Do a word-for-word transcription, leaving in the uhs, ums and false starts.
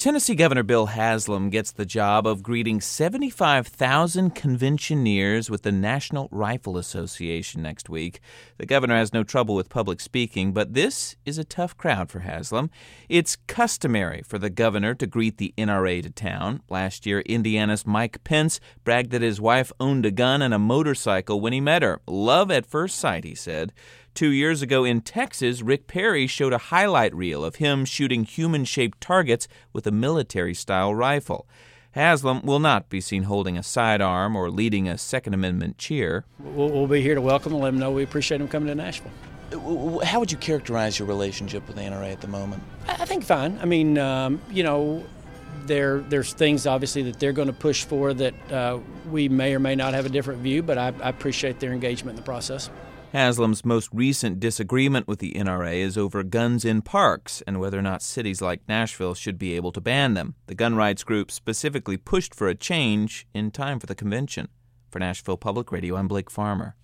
Tennessee Governor Bill Haslam gets the job of greeting seventy-five thousand conventioneers with the National Rifle Association next week. The governor has no trouble with public speaking, but this is a tough crowd for Haslam. It's customary for the governor to greet the N R A to town. Last year, Indiana's Mike Pence bragged that his wife owned a gun and a motorcycle when he met her. Love at first sight, he said. Two years ago in Texas, Rick Perry showed a highlight reel of him shooting human-shaped targets with a military-style rifle. Haslam will not be seen holding a sidearm or leading a Second Amendment cheer. We'll, we'll be here to welcome and let them know we appreciate them coming to Nashville. How would you characterize your relationship with the N R A at the moment? I think fine. I mean, um, you know, there there's things obviously that they're going to push for that uh, we may or may not have a different view, but I, I appreciate their engagement in the process. Haslam's most recent disagreement with the N R A is over guns in parks and whether or not cities like Nashville should be able to ban them. The gun rights group specifically pushed for a change in time for the convention. For Nashville Public Radio, I'm Blake Farmer.